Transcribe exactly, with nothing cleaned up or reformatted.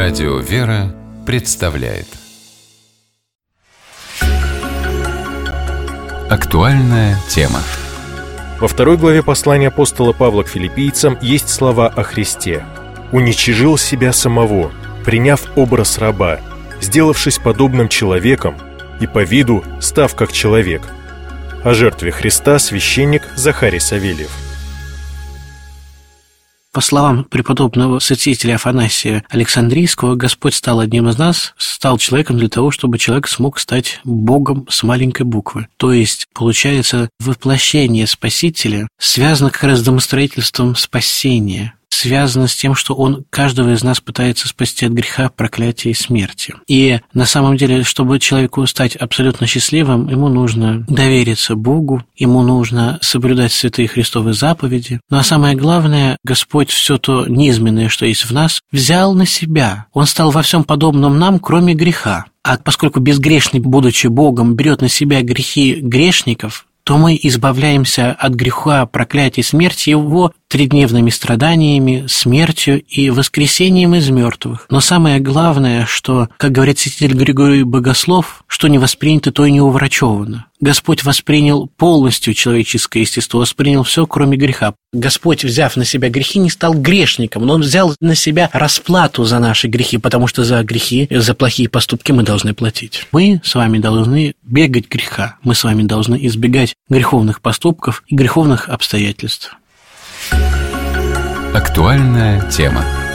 Радио «Вера» представляет актуальная тема. Во второй главе послания апостола Павла к филиппийцам есть слова о Христе. «Уничижил себя самого, приняв образ раба, сделавшись подобным человеком и по виду став как человек». О жертве Христа священник Захарий Савельев. По словам преподобного святителя Афанасия Александрийского, Господь стал одним из нас, стал человеком для того, чтобы человек смог стать Богом с маленькой буквы. То есть, получается, воплощение Спасителя связано как раз с домостроительством спасения, связано с тем, что Он каждого из нас пытается спасти от греха, проклятия и смерти. И на самом деле, чтобы человеку стать абсолютно счастливым, ему нужно довериться Богу, ему нужно соблюдать святые Христовы заповеди. Ну а самое главное, Господь все то низменное, что есть в нас, взял на себя. Он стал во всем подобным нам, кроме греха. А поскольку безгрешный, будучи Богом, берет на себя грехи грешников, то мы избавляемся от греха, проклятия и смерти Его тридневными страданиями, смертью и воскресением из мертвых. Но самое главное, что, как говорит святитель Григорий Богослов, что не воспринято, то и не уврачевано. Господь воспринял полностью человеческое естество, воспринял все, кроме греха. Господь, взяв на себя грехи, не стал грешником, но Он взял на себя расплату за наши грехи, потому что за грехи, за плохие поступки мы должны платить. Мы с вами должны бегать греха, мы с вами должны избегать греховных поступков и греховных обстоятельств. Актуальная тема.